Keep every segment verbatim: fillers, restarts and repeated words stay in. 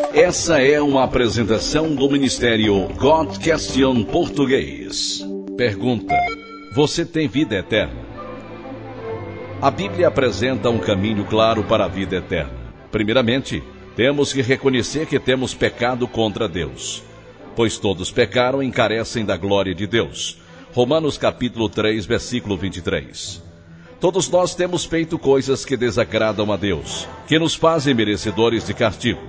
Essa é uma apresentação do Ministério God Question Português. Pergunta: você tem vida eterna? A Bíblia apresenta um caminho claro para a vida eterna. Primeiramente, temos que reconhecer que temos pecado contra Deus, pois todos pecaram e carecem da glória de Deus. Romanos capítulo três, versículo vinte e três. Todos nós temos feito coisas que desagradam a Deus, que nos fazem merecedores de castigo.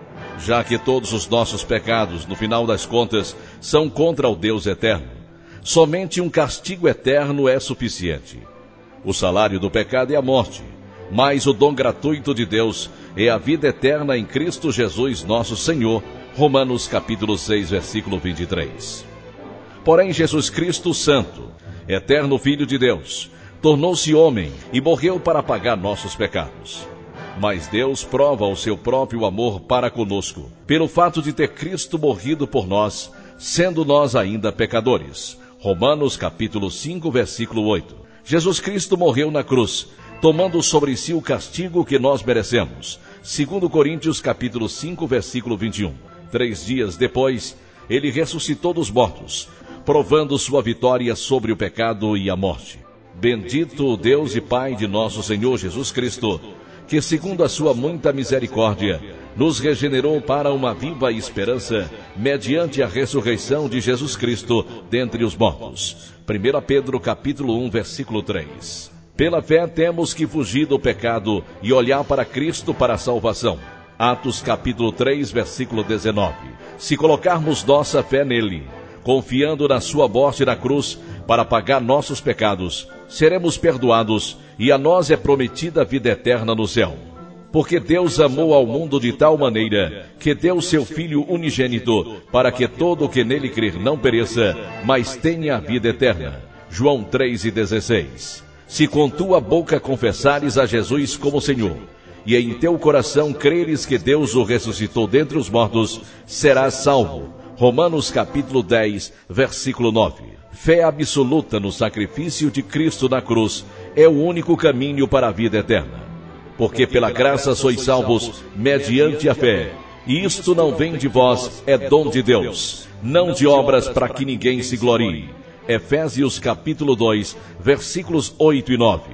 Já que todos os nossos pecados, no final das contas, são contra o Deus eterno, somente um castigo eterno é suficiente. O salário do pecado é a morte, mas o dom gratuito de Deus é a vida eterna em Cristo Jesus nosso Senhor. Romanos capítulo seis, versículo vinte e três. Porém, Jesus Cristo Santo, eterno Filho de Deus, tornou-se homem e morreu para pagar nossos pecados. Mas Deus prova o seu próprio amor para conosco, pelo fato de ter Cristo morrido por nós, sendo nós ainda pecadores. Romanos capítulo cinco, versículo oito. Jesus Cristo morreu na cruz, tomando sobre si o castigo que nós merecemos. Segundo Coríntios capítulo cinco, versículo vinte e um. Três dias depois, ele ressuscitou dos mortos, provando sua vitória sobre o pecado e a morte. Bendito o Deus e Pai de nosso Senhor Jesus Cristo, que segundo a sua muita misericórdia, nos regenerou para uma viva esperança, mediante a ressurreição de Jesus Cristo dentre os mortos. Primeira Pedro capítulo um, versículo três. Pela fé temos que fugir do pecado e olhar para Cristo para a salvação. Atos capítulo três, versículo dezenove. Se colocarmos nossa fé nele, confiando na sua morte na cruz para pagar nossos pecados, seremos perdoados e a nós é prometida a vida eterna no céu. Porque Deus amou ao mundo de tal maneira que deu seu Filho unigênito para que todo o que nele crer não pereça, mas tenha a vida eterna. João três e dezesseis. Se com tua boca confessares a Jesus como Senhor, e em teu coração creres que Deus o ressuscitou dentre os mortos, serás salvo. Romanos capítulo dez, versículo nove. Fé absoluta no sacrifício de Cristo na cruz é o único caminho para a vida eterna. Porque pela graça sois salvos mediante a fé. E isto não vem de vós, é dom de Deus, não de obras para que ninguém se glorie. Efésios capítulo dois, versículos oito e nove.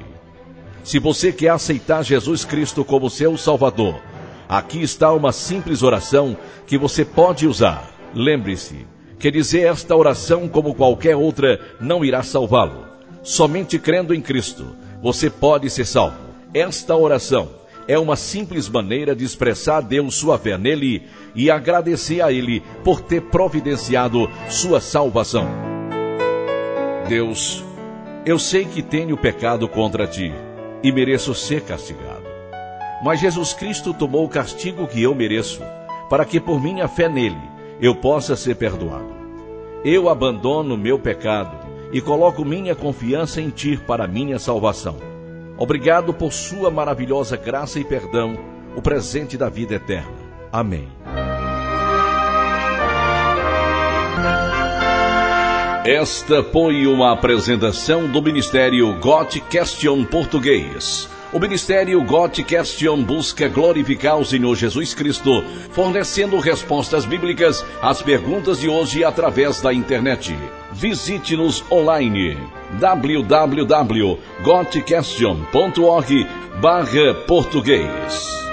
Se você quer aceitar Jesus Cristo como seu Salvador, aqui está uma simples oração que você pode usar. Lembre-se que dizer esta oração como qualquer outra não irá salvá-lo. Somente crendo em Cristo, você pode ser salvo. Esta oração é uma simples maneira de expressar a Deus sua fé nele e agradecer a Ele por ter providenciado sua salvação. Deus, eu sei que tenho pecado contra ti e mereço ser castigado. Mas Jesus Cristo tomou o castigo que eu mereço, para que por minha fé nele eu possa ser perdoado. Eu abandono meu pecado e coloco minha confiança em ti para minha salvação. Obrigado por sua maravilhosa graça e perdão, o presente da vida eterna. Amém. Esta foi uma apresentação do Ministério God Question Português. O Ministério God Question busca glorificar o Senhor Jesus Cristo, fornecendo respostas bíblicas às perguntas de hoje através da internet. Visite-nos online w w w ponto god question ponto org barra português.